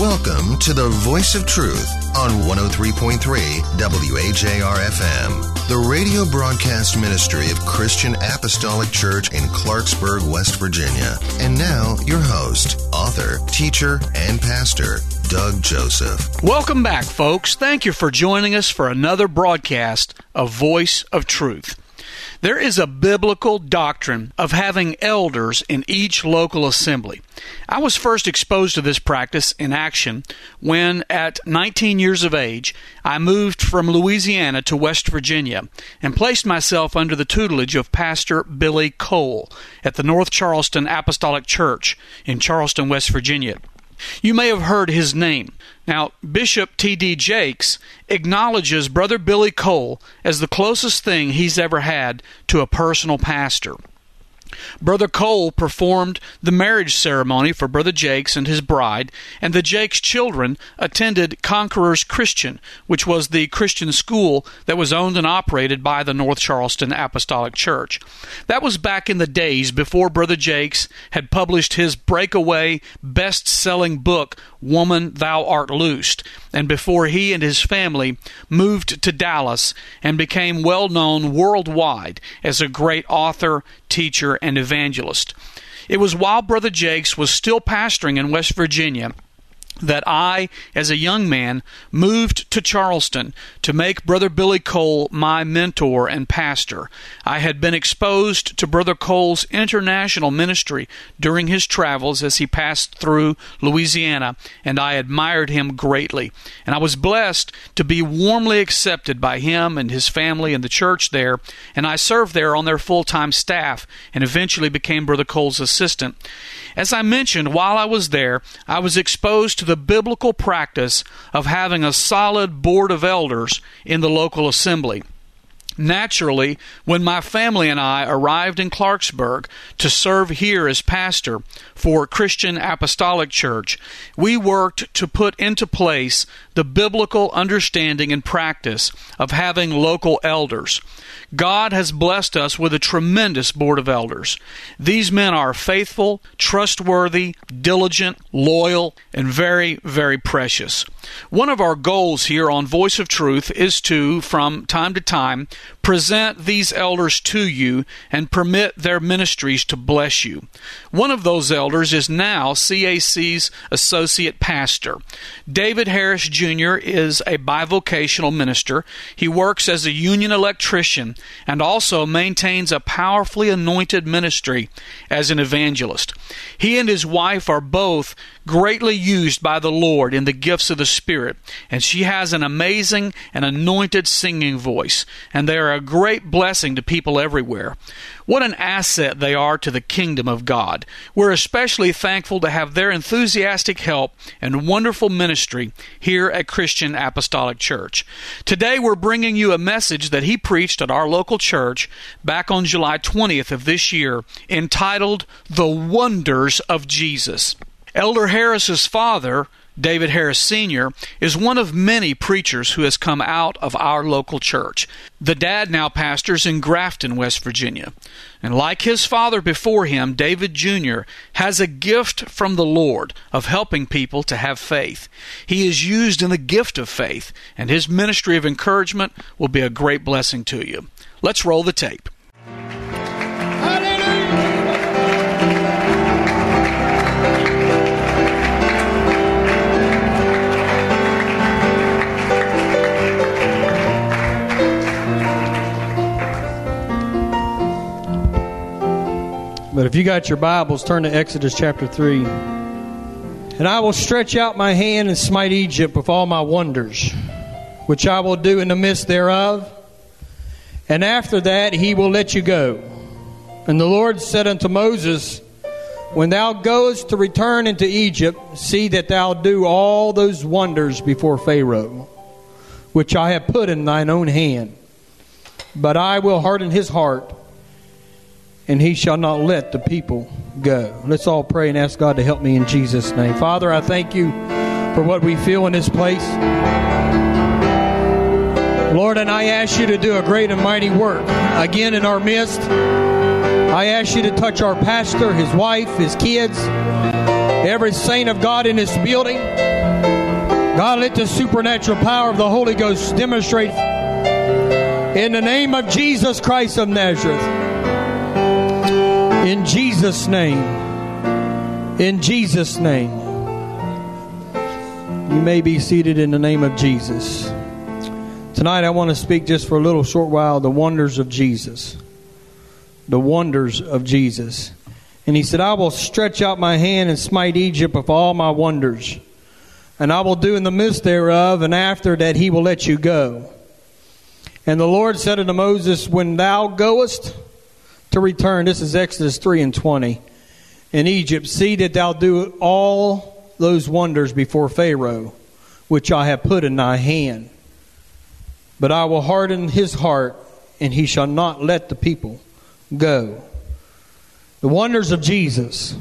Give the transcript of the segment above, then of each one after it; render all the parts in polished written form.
Welcome to the Voice of Truth on 103.3 WAJR-FM, the radio broadcast ministry of Christian Apostolic Church in Clarksburg, West Virginia. And now, your host, author, teacher, and pastor, Doug Joseph. Welcome back, folks. Thank you for joining us for another broadcast of Voice of Truth. There is a biblical doctrine of having elders in each local assembly. I was first exposed to this practice in action when, at 19 years of age, I moved from Louisiana to West Virginia and placed myself under the tutelage of Pastor Billy Cole at the North Charleston Apostolic Church in Charleston, West Virginia. You may have heard his name. Now, Bishop T.D. Jakes acknowledges Brother Billy Cole as the closest thing he's ever had to a personal pastor. Brother Cole performed the marriage ceremony for Brother Jakes and his bride, and the Jakes children attended Conquerors Christian, which was the Christian school that was owned and operated by the North Charleston Apostolic Church. That was back in the days before Brother Jakes had published his breakaway, best-selling book, Woman, Thou Art Loosed, and before he and his family moved to Dallas and became well-known worldwide as a great author, teacher, and evangelist. It was while Brother Jakes was still pastoring in West Virginia that I, as a young man, moved to Charleston to make Brother Billy Cole my mentor and pastor. I had been exposed to Brother Cole's international ministry during his travels as he passed through Louisiana, and I admired him greatly. And I was blessed to be warmly accepted by him and his family and the church there, and I served there on their full-time staff and eventually became Brother Cole's assistant. As I mentioned, while I was there, I was exposed to the biblical practice of having a solid board of elders in the local assembly. Naturally, when my family and I arrived in Clarksburg to serve here as pastor for Christian Apostolic Church, we worked to put into place the biblical understanding and practice of having local elders. God has blessed us with a tremendous board of elders. These men are faithful, trustworthy, diligent, loyal, and very, very precious. One of our goals here on Voice of Truth is to, from time to time, present these elders to you and permit their ministries to bless you. One of those elders is now CAC's associate pastor. David Harris Jr. is a bivocational minister. He works as a union electrician and also maintains a powerfully anointed ministry as an evangelist. He and his wife are both greatly used by the Lord in the gifts of the Spirit, and she has an amazing and anointed singing voice, and they are a great blessing to people everywhere. What an asset they are to the kingdom of God. We're especially thankful to have their enthusiastic help and wonderful ministry here at Christian Apostolic Church. Today we're bringing you a message that he preached at our local church back on July 20th of this year, entitled The Wonders of Jesus. Elder Harris's father, David Harris Sr., is one of many preachers who has come out of our local church. The dad now pastors in Grafton, West Virginia. And like his father before him, David Jr. has a gift from the Lord of helping people to have faith. He is used in the gift of faith, and his ministry of encouragement will be a great blessing to you. Let's roll the tape. But if you got your Bibles, turn to Exodus chapter 3. And I will stretch out my hand and smite Egypt with all my wonders, which I will do in the midst thereof. And after that he will let you go. And the Lord said unto Moses, when thou goest to return into Egypt, see that thou do all those wonders before Pharaoh, which I have put in thine own hand. But I will harden his heart, and he shall not let the people go. Let's all pray and ask God to help me in Jesus' name. Father, I thank you for what we feel in this place. Lord, and I ask you to do a great and mighty work again in our midst. I ask you to touch our pastor, his wife, his kids, every saint of God in this building. God, let the supernatural power of the Holy Ghost demonstrate in the name of Jesus Christ of Nazareth. In Jesus' name. In Jesus' name. You may be seated in the name of Jesus. Tonight I want to speak just for a little short while the wonders of Jesus. The wonders of Jesus. And he said, I will stretch out my hand and smite Egypt with all my wonders. And I will do in the midst thereof, and after that he will let you go. And the Lord said unto Moses, when thou goest to return, this is Exodus 3:20, in Egypt, see that thou do all those wonders before Pharaoh, which I have put in thy hand. But I will harden his heart, and he shall not let the people go. The wonders of Jesus.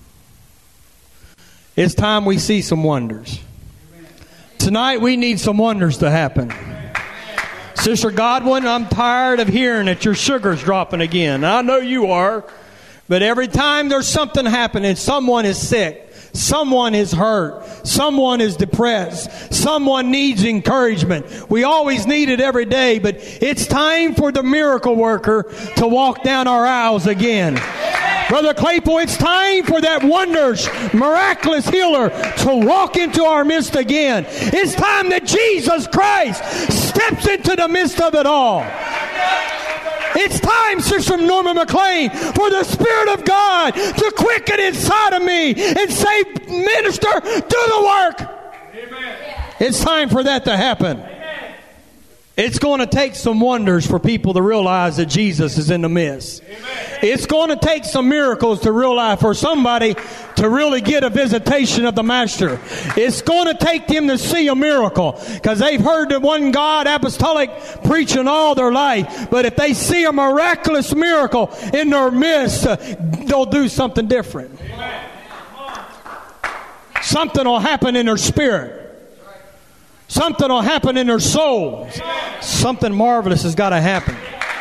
It's time we see some wonders. Tonight we need some wonders to happen. Sister Godwin, I'm tired of hearing that your sugar's dropping again. I know you are. But every time there's something happening, someone is sick. Someone is hurt. Someone is depressed. Someone needs encouragement. We always need it every day, but it's time for the miracle worker to walk down our aisles again. Brother Claypool, it's time for that wonders, miraculous healer to walk into our midst again. It's time that Jesus Christ steps into the midst of it all. It's time, Sister Norma McLean, for the Spirit of God to quicken inside of me and say, minister, do the work. Amen. It's time for that to happen. Amen. It's going to take some wonders for people to realize that Jesus is in the midst. Amen. It's going to take some miracles to realize for somebody to really get a visitation of the Master. It's going to take them to see a miracle because they've heard the one God apostolic preaching all their life. But if they see a miraculous miracle in their midst, they'll do something different. Amen. Something will happen in their spirit. Something will happen in their souls. Something marvelous has got to happen.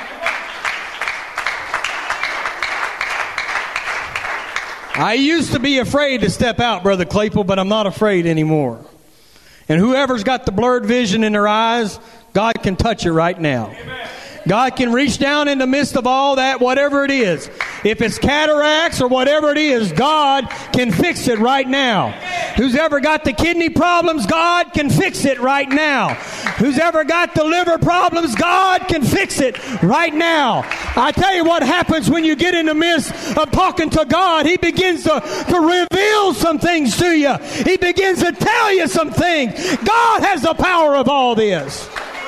I used to be afraid to step out, Brother Claypool, but I'm not afraid anymore. And whoever's got the blurred vision in their eyes, God can touch it right now. Amen. God can reach down in the midst of all that, whatever it is. If it's cataracts or whatever it is, God can fix it right now. Who's ever got the kidney problems, God can fix it right now. Who's ever got the liver problems, God can fix it right now. I tell you what happens when you get in the midst of talking to God. He begins to reveal some things to you. He begins to tell you some things. God has the power of all this.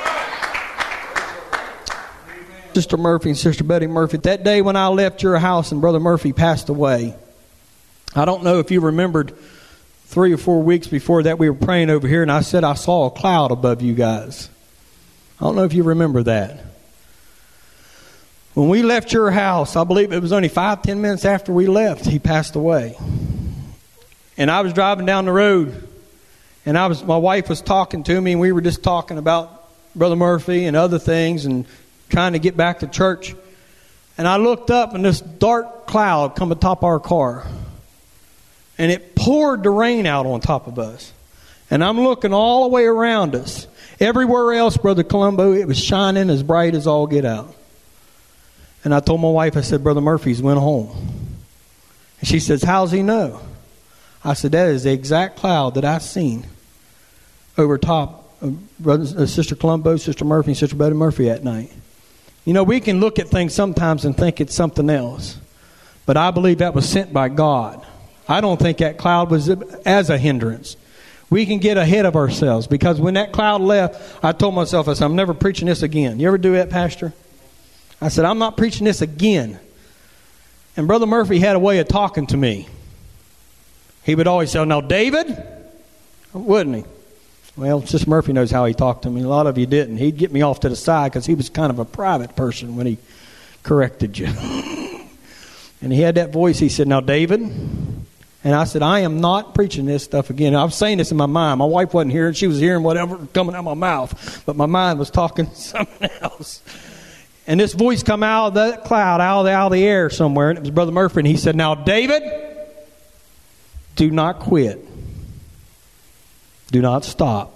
Sister Murphy and Sister Betty Murphy, that day when I left your house and Brother Murphy passed away, I don't know if you remembered 3 or 4 weeks before that we were praying over here and I said I saw a cloud above you guys. I don't know if you remember that. When we left your house, I believe it was only 5-10 minutes after we left, he passed away. And I was driving down the road and my wife was talking to me and we were just talking about Brother Murphy and other things and trying to get back to church. And I looked up and this dark cloud come atop our car. And it poured the rain out on top of us. And I'm looking all the way around us. Everywhere else, Brother Colombo, it was shining as bright as all get out. And I told my wife, I said, Brother Murphy's went home. And she says, how's he know? I said, that is the exact cloud that I seen over top of Sister Colombo, Sister Murphy, and Sister Betty Murphy that night. You know, we can look at things sometimes and think it's something else. But I believe that was sent by God. I don't think that cloud was as a hindrance. We can get ahead of ourselves. Because when that cloud left, I told myself, I said, I'm never preaching this again. You ever do that, Pastor? I said, I'm not preaching this again. And Brother Murphy had a way of talking to me. He would always say, now, David, wouldn't he? Well, Sister Murphy knows how he talked to me. A lot of you didn't. He'd get me off to the side because he was kind of a private person when he corrected you. And he had that voice. He said, now, David. And I said, I am not preaching this stuff again. I was saying this in my mind. My wife wasn't hearing. She was hearing whatever coming out of my mouth. But my mind was talking something else. And this voice come out of that cloud, out of the air somewhere. And it was Brother Murphy. And he said, now, David, do not quit. Do not stop.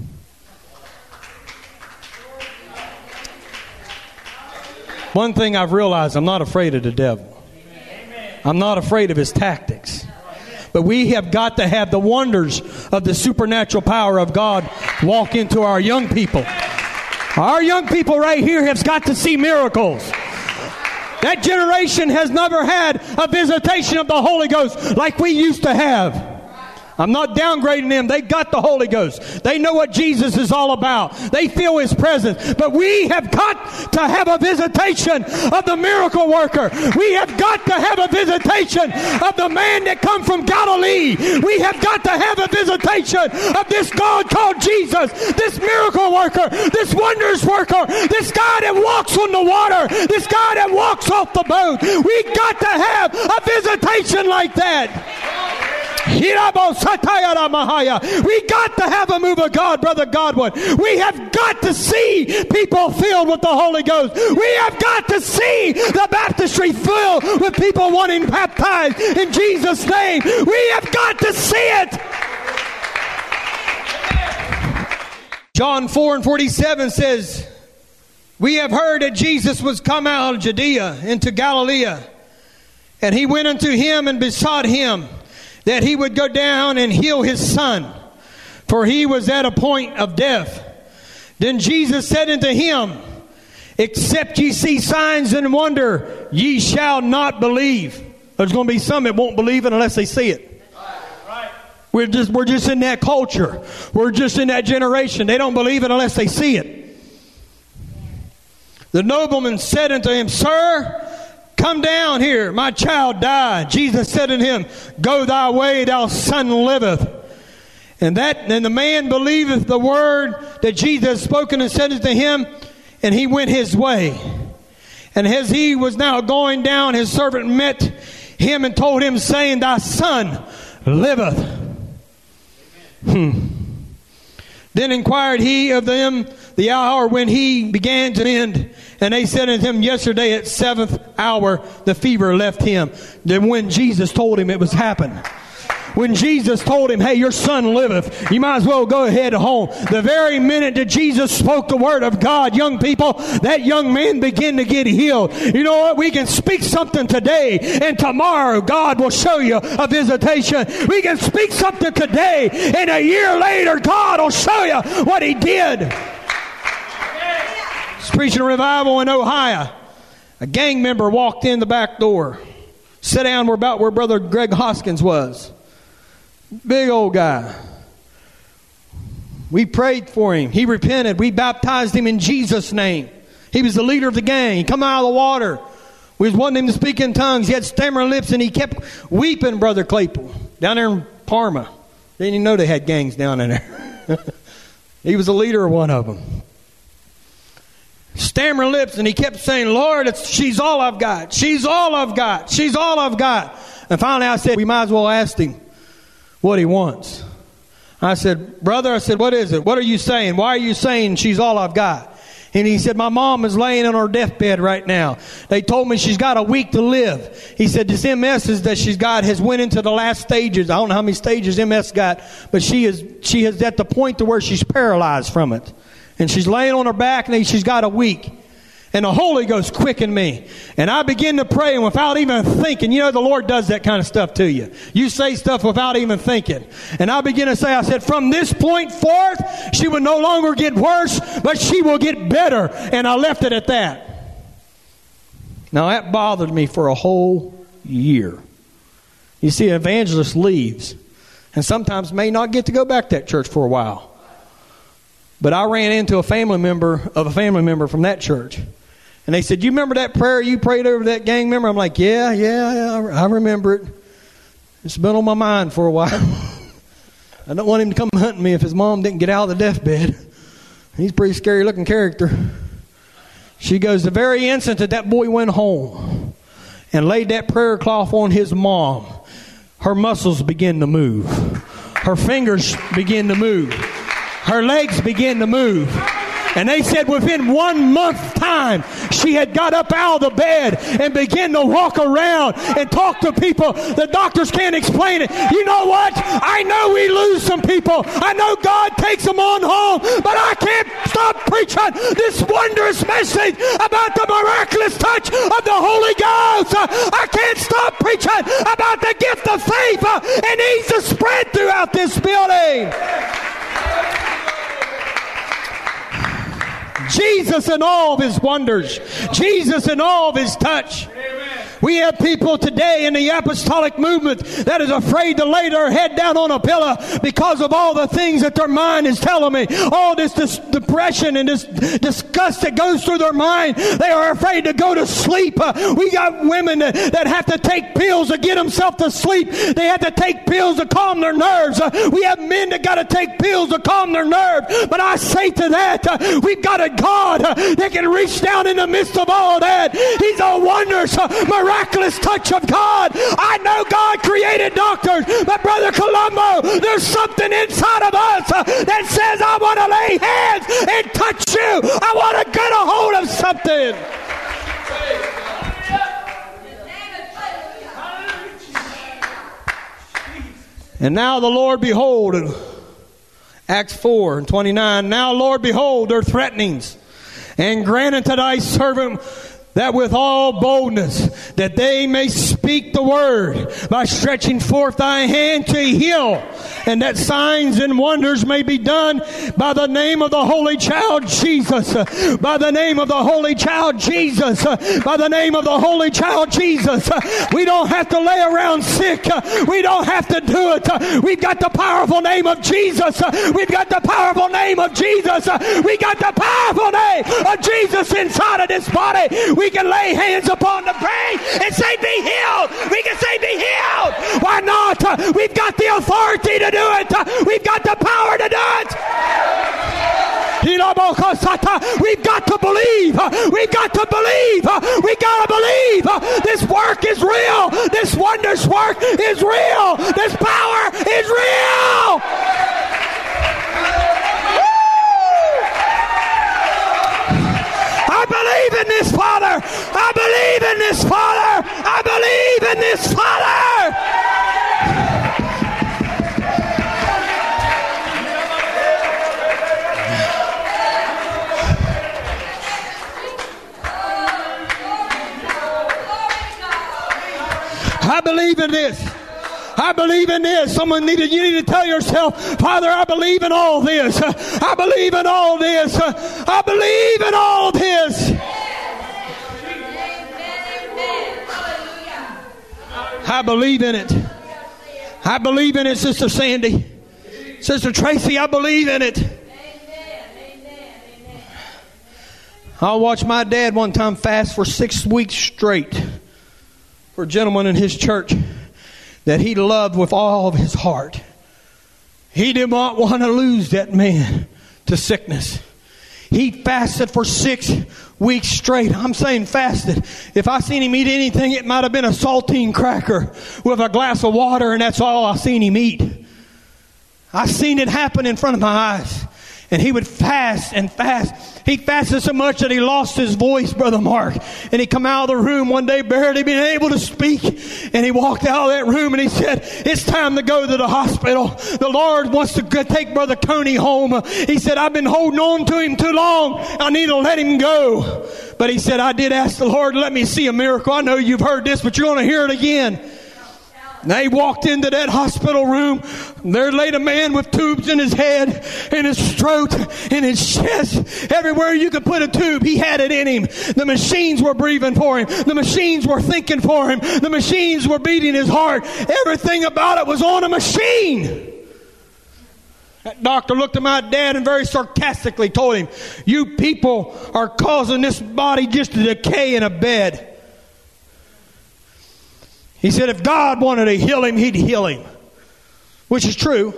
One thing I've realized, I'm not afraid of the devil. I'm not afraid of his tactics. But we have got to have the wonders of the supernatural power of God walk into our young people. Our young people right here have got to see miracles. That generation has never had a visitation of the Holy Ghost like we used to have. I'm not downgrading them. They got the Holy Ghost. They know what Jesus is all about. They feel His presence. But we have got to have a visitation of the miracle worker. We have got to have a visitation of the man that come from Galilee. We have got to have a visitation of this God called Jesus, this miracle worker, this wonders worker, this guy that walks on the water, this guy that walks off the boat. We got to have a visitation like that. We got to have a move of God, Brother Godwin. We have got to see people filled with the Holy Ghost. We have got to see the baptistry filled with people wanting baptized in Jesus' name. We have got to see it. John 4:47 says, we have heard that Jesus was come out of Judea into Galilee, and He went unto him and besought him that He would go down and heal his son, for he was at a point of death. Then Jesus said unto him, except ye see signs and wonder, ye shall not believe. There's going to be some that won't believe it unless they see it. We're just in that culture. We're just in that generation. They don't believe it unless they see it. The nobleman said unto him, Sir, come down here, my child died. Jesus said unto him, Go thy way, thy son liveth. And the man believeth the word that Jesus had spoken and said unto him, and he went his way. And as he was now going down, his servant met him and told him, saying, Thy son liveth. Then inquired he of them the hour when he began to mend. And they said unto him, yesterday at 7th hour the fever left him. Then when Jesus told him it was happened. When Jesus told him, hey, your son liveth, you might as well go ahead home. The very minute that Jesus spoke the word of God, young people, that young man began to get healed. You know what? We can speak something today, and tomorrow God will show you a visitation. We can speak something today, and a year later God will show you what He did. I was preaching a revival in Ohio. A gang member walked in the back door, sat down about where Brother Greg Hoskins was. Big old guy. We prayed for him. He repented. We baptized him in Jesus' name. He was the leader of the gang. He come out of the water. We was wanting him to speak in tongues. He had stammering lips, and he kept weeping, Brother Claypool, down there in Parma. Didn't even know they had gangs down in there. He was the leader of one of them. Stammering lips, and he kept saying, Lord, she's all I've got. She's all I've got. She's all I've got. And finally I said, we might as well ask him what he wants. I said, brother, what is it? What are you saying? Why are you saying she's all I've got? And he said, my mom is laying on her deathbed right now. They told me she's got a week to live. He said, this MS that she's got has went into the last stages. I don't know how many stages MS got, but she is at the point to where she's paralyzed from it. And she's laying on her back, and she's got a week. And the Holy Ghost quickened me. And I began to pray, and without even thinking, you know, the Lord does that kind of stuff to you. You say stuff without even thinking. And I began to say, I said, from this point forth, she will no longer get worse, but she will get better. And I left it at that. Now, that bothered me for a whole year. You see, an evangelist leaves, and sometimes may not get to go back to that church for a while. But I ran into a family member from that church. And they said, you remember that prayer you prayed over that gang member? I'm like, yeah, I remember it. It's been on my mind for a while. I don't want him to come hunting me if his mom didn't get out of the deathbed. He's a pretty scary looking character. She goes, the very instant that boy went home and laid that prayer cloth on his mom, her muscles began to move. Her fingers began to move. Her legs began to move. And they said within 1 month time, she had got up out of the bed and began to walk around and talk to people. The doctors can't explain it. You know what? I know we lose some people. I know God takes them on home, but I can't stop preaching this wondrous message about the miraculous touch of the Holy Ghost. I can't stop preaching about the gift of faith. It needs to spread throughout this building. Jesus and all of his wonders. Jesus and all of his touch. We have people today in the apostolic movement that is afraid to lay their head down on a pillow because of all the things that their mind is telling me. All this depression and this disgust that goes through their mind. They are afraid to go to sleep. We got women that have to take pills to get themselves to sleep. They have to take pills to calm their nerves. We have men that got to take pills to calm their nerves. But I say to that, we've got a God that can reach down in the midst of all that. He's a wondrous, miraculous touch of God. I know God created doctors, but Brother Colombo, there's something inside of us that says, I want to lay hands and touch you. I want to get a hold of something. And now the Lord, behold, Acts 4:29, now Lord, behold their threatenings, and grant unto thy servant that with all boldness that they may speak the word by stretching forth thy hand to heal, and that signs and wonders may be done by the name of the Holy Child Jesus. By the name of the Holy Child Jesus. By the name of the Holy Child Jesus. We don't have to lay around sick. We don't have to do it. We've got the powerful name of Jesus. We've got the powerful name of Jesus. We got the powerful name of Jesus inside of this body. We can lay hands upon the brain and say, be healed. We can say, be healed. Why not? We've got the authority to do it. We've got the power to do it. We've got to believe. We've got to believe. We got to believe. This work is real. This wondrous work is real. This power is real. I believe in this, Father. I believe in this, Father. I believe in this, Father. I believe in this. I believe in this. You need to tell yourself, Father, I believe in all this. I believe in all this. I believe in all this. I believe in it. I believe in it, Sister Sandy. Sister Tracy, I believe in it. I watched my dad one time fast for 6 weeks straight for a gentleman in his church that he loved with all of his heart. He did not want to lose that man to sickness. He fasted for 6 weeks straight. I'm saying fasted. If I seen him eat anything, it might have been a saltine cracker with a glass of water, and that's all I seen him eat. I seen it happen in front of my eyes. And he would fast and fast. He fasted so much that he lost his voice, Brother Mark. And he come out of the room one day barely being able to speak. And he walked out of that room and he said, it's time to go to the hospital. The Lord wants to take Brother Coney home. He said, I've been holding on to him too long. I need to let him go. But he said, I did ask the Lord, let me see a miracle. I know you've heard this, but you're going to hear it again. They walked into that hospital room. There laid a man with tubes in his head, in his throat, in his chest. Everywhere you could put a tube, he had it in him. The machines were breathing for him. The machines were thinking for him. The machines were beating his heart. Everything about it was on a machine. That doctor looked at my dad and very sarcastically told him, you people are causing this body just to decay in a bed. He said if God wanted to heal him, he'd heal him. Which is true.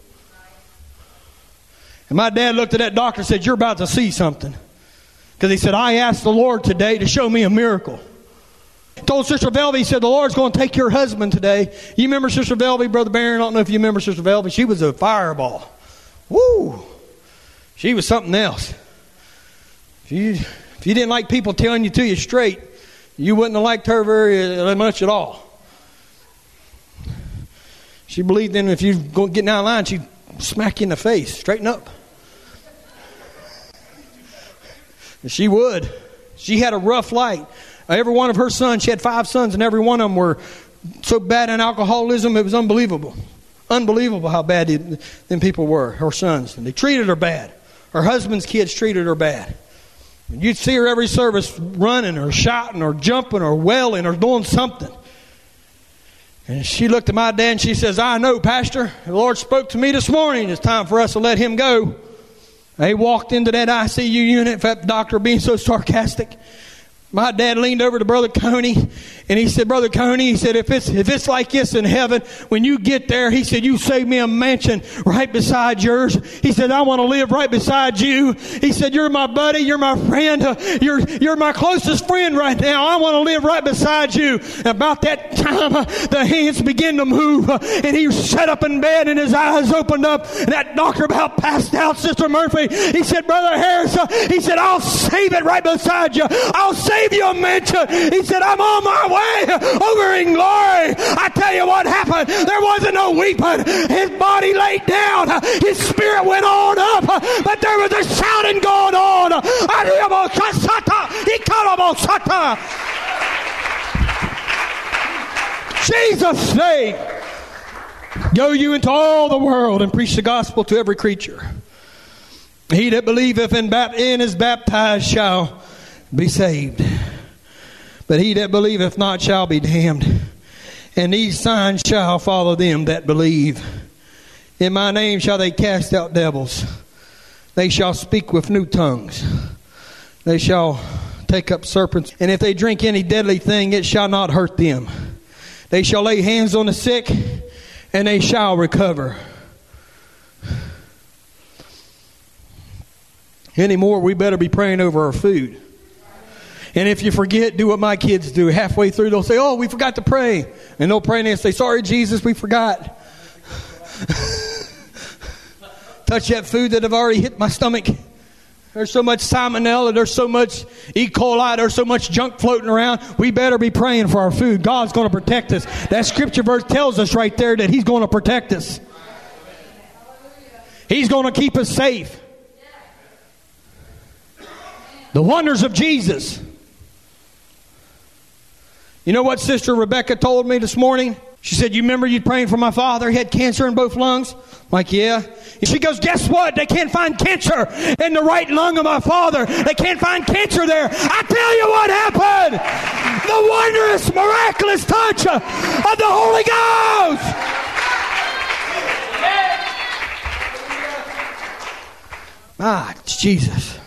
And my dad looked at that doctor and said, you're about to see something. Because he said, I asked the Lord today to show me a miracle. He told Sister Velvy, he said, the Lord's going to take your husband today. You remember Sister Velvy, Brother Barron? I don't know if you remember Sister Velvy. She was a fireball. Woo! She was something else. If you didn't like people telling you to you straight, you wouldn't have liked her very much at all. She believed in if you go get down the line, she'd smack you in the face. Straighten up. And she would. She had a rough life. Every one of her sons, she had 5 sons, and every one of them were so bad in alcoholism, it was unbelievable. Unbelievable how bad them people were, her sons. And they treated her bad. Her husband's kids treated her bad. And you'd see her every service running or shouting or jumping or wailing or doing something. And she looked at my dad and she says, I know, Pastor. The Lord spoke to me this morning. It's time for us to let him go. They walked into that ICU unit, that doctor being so sarcastic. My dad leaned over to Brother Coney and he said, Brother Coney, he said, if it's like this in heaven, when you get there, he said, you save me a mansion right beside yours. He said, I want to live right beside you. He said, you're my buddy, you're my friend, you're my closest friend right now. I want to live right beside you. And about that time, the hands began to move and he sat up in bed and his eyes opened up and that doctor about passed out, Sister Murphy. He said, Brother Harris, he said, I'll save it right beside you. I'll save you a mansion. He said, I'm on my way over in glory. I tell you what happened. There wasn't no weeping. His body laid down. His spirit went on up. But there was a shouting going on. Jesus' name. Go you into all the world and preach the gospel to every creature. He that believeth and is baptized shall be saved. But he that believeth not shall be damned. And these signs shall follow them that believe. In my name shall they cast out devils. They shall speak with new tongues. They shall take up serpents. And if they drink any deadly thing, it shall not hurt them. They shall lay hands on the sick, and they shall recover. Anymore, we better be praying over our food. And if you forget, do what my kids do. Halfway through, they'll say, oh, we forgot to pray. And they'll pray and they'll say, sorry, Jesus, we forgot. Touch that food that have already hit my stomach. There's so much salmonella. There's so much E. coli. There's so much junk floating around. We better be praying for our food. God's going to protect us. That scripture verse tells us right there that He's going to protect us. He's going to keep us safe. The wonders of Jesus. You know what Sister Rebecca told me this morning? She said, you remember you praying for my father? He had cancer in both lungs. I'm like, yeah. And she goes, guess what? They can't find cancer in the right lung of my father. They can't find cancer there. I tell you what happened. The wondrous, miraculous touch of the Holy Ghost. Ah, Jesus.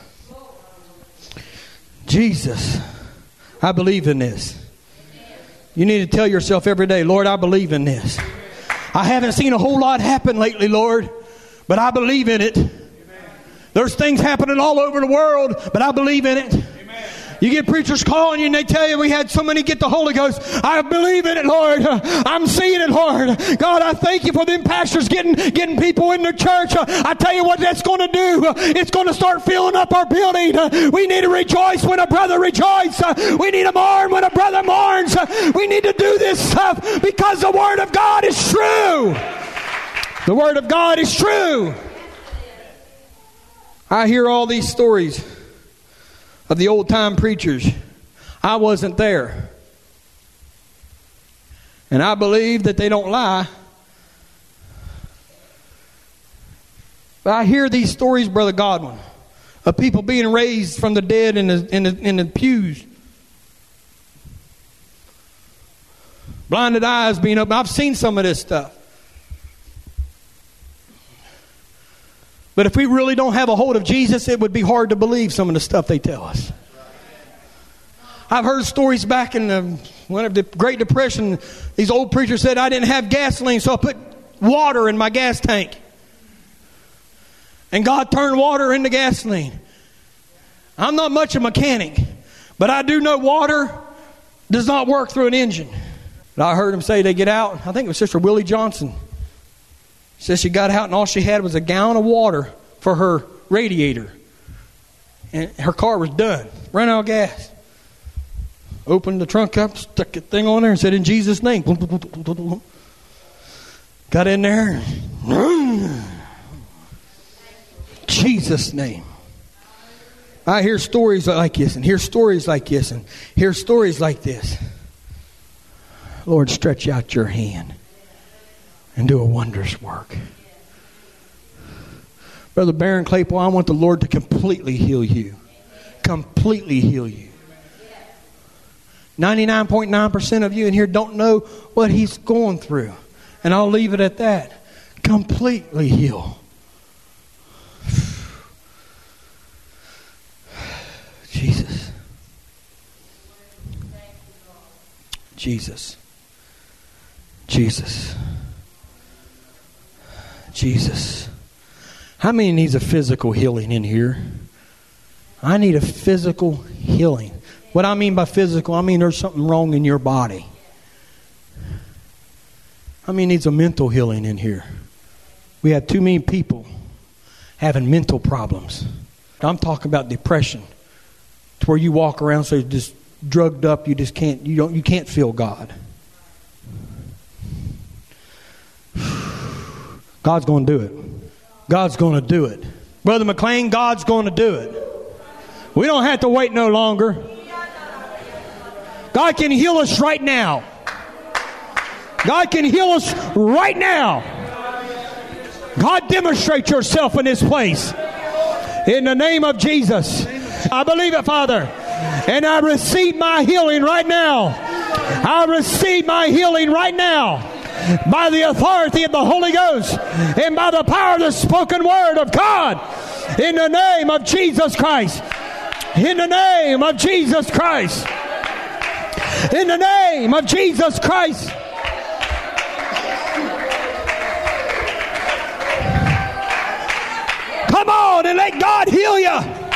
Jesus. I believe in this. You need to tell yourself every day, Lord, I believe in this. I haven't seen a whole lot happen lately, Lord, but I believe in it. There's things happening all over the world, but I believe in it. You get preachers calling you and they tell you we had so many get the Holy Ghost. I believe in it, Lord. I'm seeing it, Lord. God, I thank you for them pastors getting people in the church. I tell you what that's going to do. It's going to start filling up our building. We need to rejoice when a brother rejoices. We need to mourn when a brother mourns. We need to do this stuff because the Word of God is true. The Word of God is true. I hear all these stories of the old time preachers. I wasn't there. And I believe that they don't lie. But I hear these stories, Brother Godwin, of people being raised from the dead in the pews. Blinded eyes being opened. I've seen some of this stuff. But if we really don't have a hold of Jesus, it would be hard to believe some of the stuff they tell us. I've heard stories back in the Great Depression. These old preachers said, I didn't have gasoline, so I put water in my gas tank. And God turned water into gasoline. I'm not much of a mechanic, but I do know water does not work through an engine. But I heard them say they get out. I think it was Sister Willie Johnson. Says she got out and all she had was a gallon of water for her radiator. And her car was done. Ran out of gas. Opened the trunk up, stuck the thing on there and said, in Jesus' name. Got in there. Jesus' name. I hear stories like this and hear stories like this and hear stories like this. Lord, stretch out your hand and do a wondrous work. Brother Baron Claypool, I want the Lord to completely heal you. Completely heal you. 99.9% of you in here don't know what he's going through. And I'll leave it at that. Completely heal. Jesus. Jesus. Jesus. Jesus. How many needs a physical healing in here? I need a physical healing. What I mean by physical, I mean there's something wrong in your body. How many needs a mental healing in here? We have too many people having mental problems. I'm talking about depression, to where you walk around so you're just drugged up, you can't feel God. God's going to do it. God's going to do it. Brother McLean, God's going to do it. We don't have to wait no longer. God can heal us right now. God can heal us right now. God, demonstrate yourself in this place. In the name of Jesus. I believe it, Father. And I receive my healing right now. I receive my healing right now. By the authority of the Holy Ghost. And by the power of the spoken word of God. In the name of Jesus Christ. In the name of Jesus Christ. In the name of Jesus Christ. Come on and let God heal you.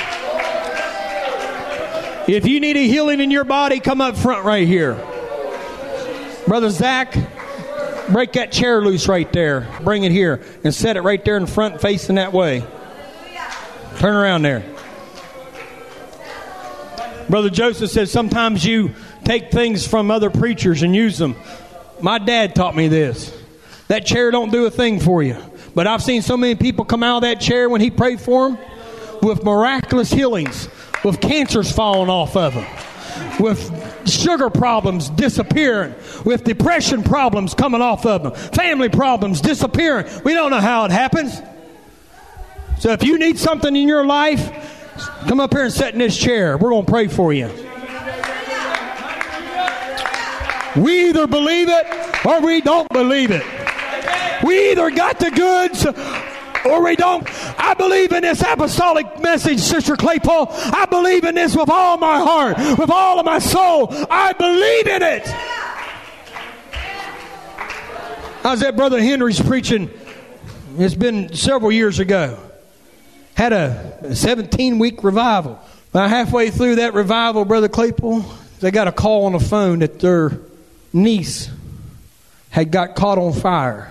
If you need a healing in your body, come up front right here. Brother Zach, break that chair loose right there. Bring it here and set it right there in front facing that way. Turn around there. Brother Joseph says sometimes you take things from other preachers and use them. My dad taught me this. That chair don't do a thing for you. But I've seen so many people come out of that chair when he prayed for them with miraculous healings, with cancers falling off of them, with sugar problems disappearing, with depression problems coming off of them, family problems disappearing. We don't know how it happens. So if you need something in your life, come up here and sit in this chair. We're going to pray for you. We either believe it or we don't believe it. We either got the goods or we don't. I believe in this apostolic message, Sister Claypool. I believe in this with all my heart, with all of my soul. I believe in it. I was at Brother Henry's preaching. It's been several years ago. Had a 17-week revival. About halfway through that revival, Brother Claypool, they got a call on the phone that their niece had got caught on fire.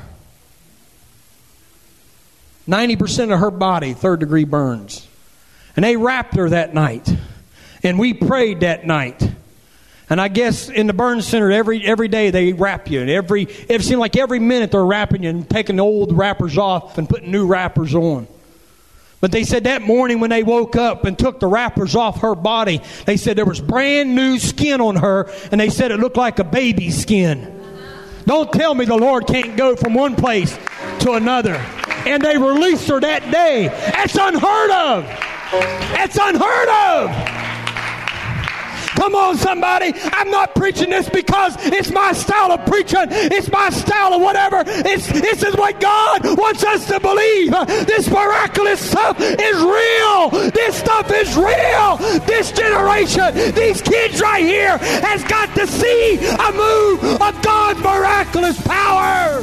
90% of her body, third-degree burns. And they wrapped her that night. And we prayed that night. And I guess in the burn center, every day they wrap you. And it seemed like every minute they're wrapping you and taking the old wrappers off and putting new wrappers on. But they said that morning when they woke up and took the wrappers off her body, they said there was brand new skin on her, and they said it looked like a baby's skin. Don't tell me the Lord can't go from one place to another. And they released her that day. That's unheard of. That's unheard of. Come on, somebody. I'm not preaching this because it's my style of preaching. It's my style of whatever. This is what God wants us to believe. This miraculous stuff is real. This stuff is real. This generation, these kids right here has got to see a move of God's miraculous power.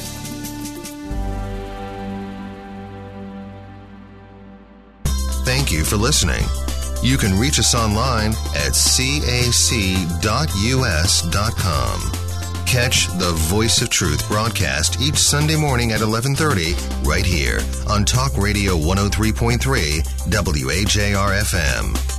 Thank you for listening. You can reach us online at cac.us.com. Catch the Voice of Truth broadcast each Sunday morning at 11:30 right here on Talk Radio 103.3 WAJR FM.